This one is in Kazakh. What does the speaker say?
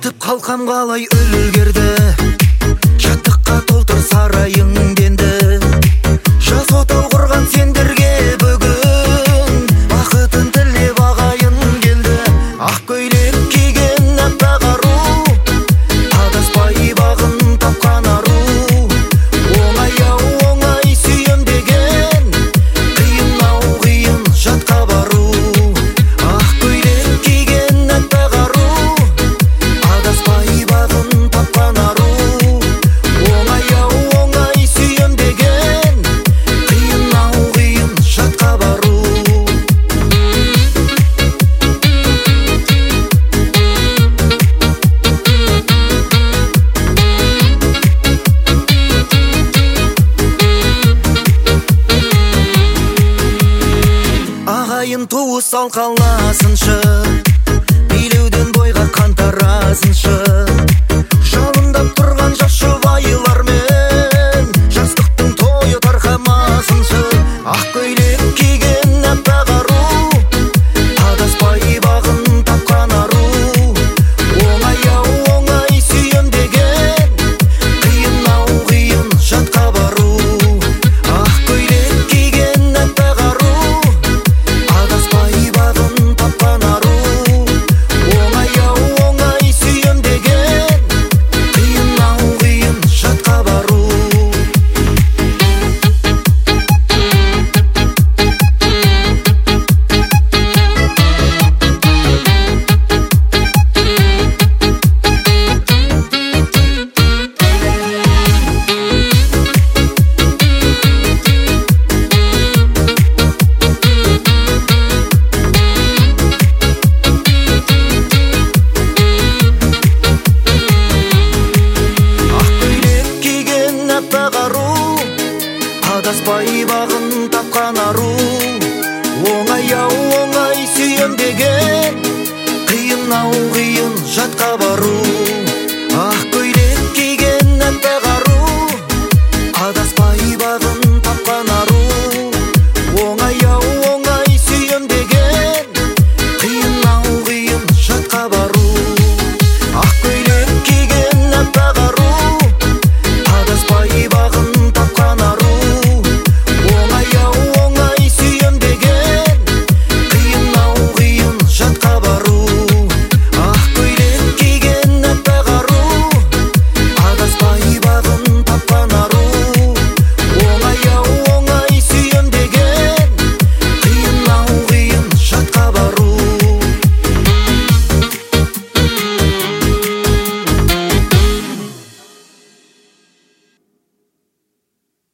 кетіп қалқам қалай үлгерді, шаттыққа толтыр сарайың денді. Жас отау құрған сендерге бүгін бақытын тілеп ағайын келді. Ақ көйлек киген аппақ ару, адаспай бағын тапқан ару. Оңай ау оңай сүйем деген, қиын ау қиын жатқа бару. Ақ көйлек киген аппақ ару, адаспай бағын тапқан ару. Оңай ау оңай сүйем деген, қиын ау қиын жатқа бару. Ағайын туыс алқаласыншы, билеуден бойға қантарасыншы.